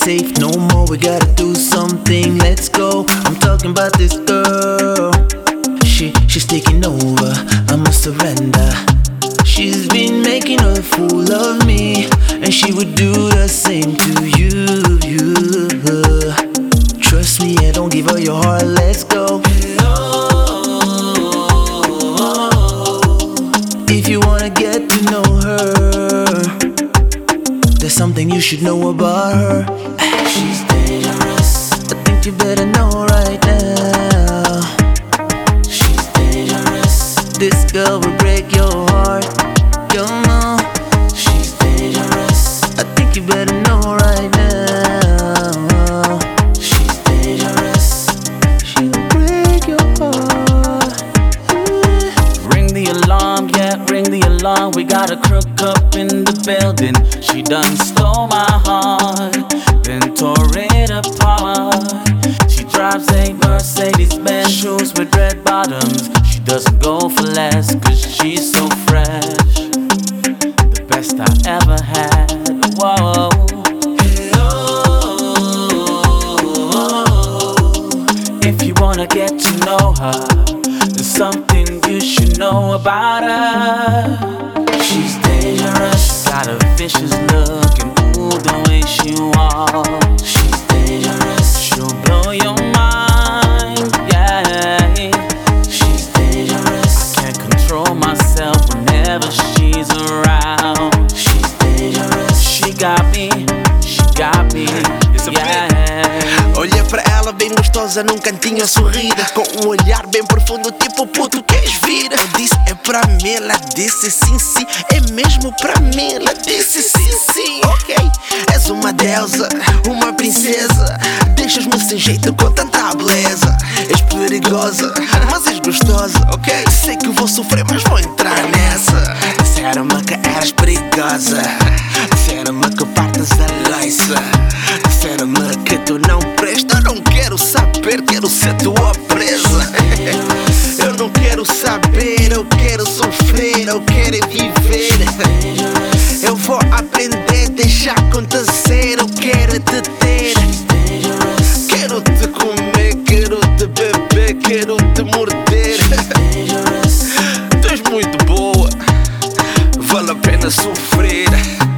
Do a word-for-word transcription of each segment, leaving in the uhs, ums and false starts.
safe no more. We gotta do something, let's go. I'm talking about this girl. She, she's taking over, I must surrender. She's been making a fool of me, and she would do the same to you, you. Trust me, I don't give her your heart, let's go. If you wanna get to know her, there's something you should know about her. She's dangerous, I think you better know right now. She's dangerous, this girl will break your heart. Come on, she's dangerous, I think you better know right now. She's dangerous, she'll break your heart. Ring the alarm, yeah, ring the alarm. We got a crook up in the building. She done stole my heart, then tore it apart. She drives a Mercedes-Benz, shoes with red bottoms. She doesn't go for less, cause she's so fresh. The best I ever had, whoa. If you wanna get to know her, there's something you should know about her. She's dangerous, got a vicious look, and ooh, the way she walks. She's dangerous, she'll blow your mind, yeah. She's dangerous, I can't control myself whenever she's around. she's dangerous. She got me, she got me, yeah. Olhei para ela bem gostosa num cantinho a sorrir, com um olhar bem profundo, tipo puto, queres vir? Eu disse é pra mim, ela disse sim, sim. É mesmo pra mim, ela disse sim, sim. Ok, és uma deusa, uma princesa. Deixas-me sem jeito com tanta beleza. És perigosa, mas és gostosa, ok? Sei que vou sofrer, mas vou entrar nessa. Disseram-me que eras perigosa, disseram-me que partes a loiça, disseram-me que tu não presta. Eu não quero saber, quero ser tua presa. Eu não quero saber, eu quero sofrer, eu quero viver. Eu vou aprender, deixar acontecer, eu quero te ter. Quero te comer, quero te beber, quero te morder. Tu és muito boa, vale a pena sofrer.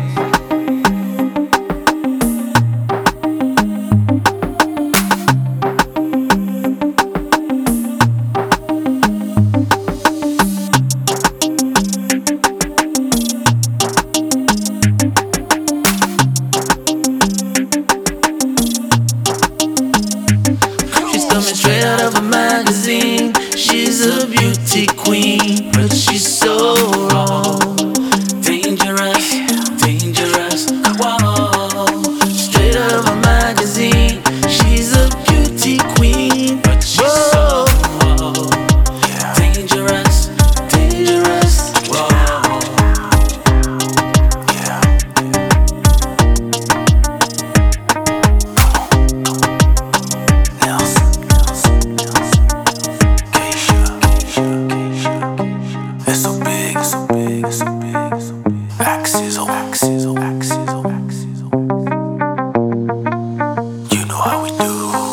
Coming straight out of a magazine. She's a beauty queen, but she's so wrong. Dangerous, dangerous, whoa. Straight out of a magazine. She's a beauty queen, but she's so wrong. Dangerous, dangerous, whoa. It's so big, it's so big, it's so big, it's so big. Axis, oh, axis, oh, axis, oh, axis, oh. You know how we do.